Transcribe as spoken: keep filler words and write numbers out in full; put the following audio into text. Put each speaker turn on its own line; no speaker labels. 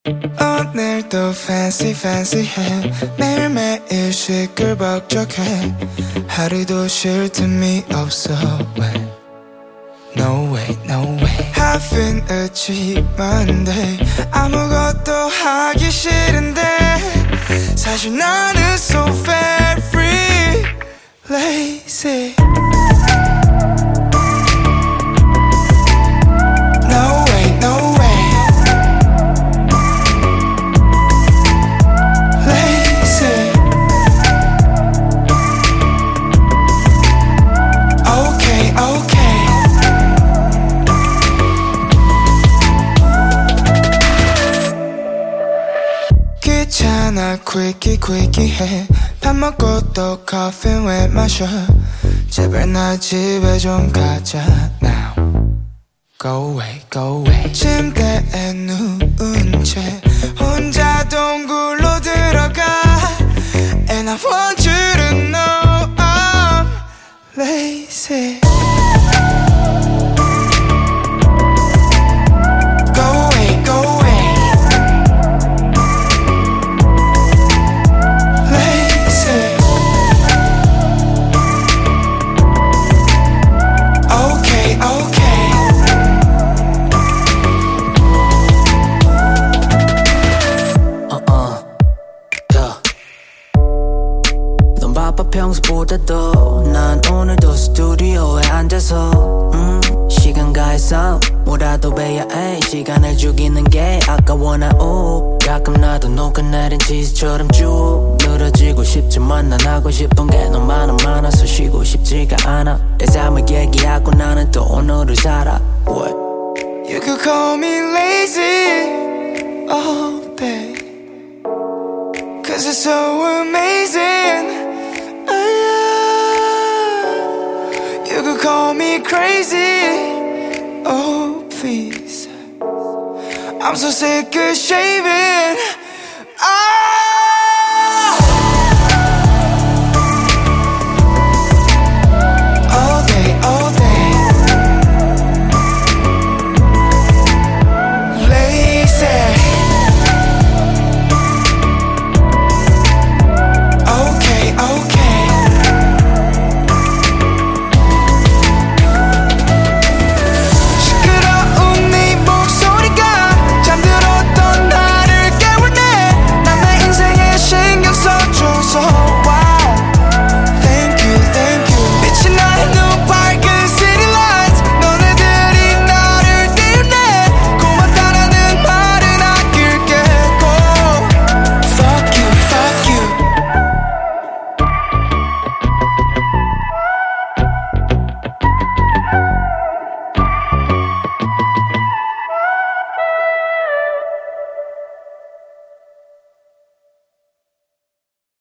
오늘도 fancy fancy해 매일매일 시끌벅적해 하루도 쉴 틈이 없어 왜 No way, no way Having a Monday 아무것도 하기 싫은데 사실 나는 so very free Lazy No way, no way Lazy Okay, okay 귀찮아 quickie quickie 해 밥 먹고 또 커피 왜 마셔 제발 나 집에 좀 가자 now Go away go away 침대에 누운 채 혼자 동굴로 들어가 And I want you to know I'm lazy
평소보다도 난 오늘도 스튜디오에 앉아서 음, 시간 가해서 뭐라도 배야 해 시간을 죽이는 게 아까워 나 오 가끔 나도 녹아 내린 치즈처럼 쭉 늘어지고 싶지만 난 하고 싶은 게 너무 많아 많아서 쉬고 싶지가 않아 내 삶을 얘기하고 나는 또 오늘을 살아 What?
You could call me lazy all day Cause it's so amazing You could call me crazy Oh please I'm so sick of shaving I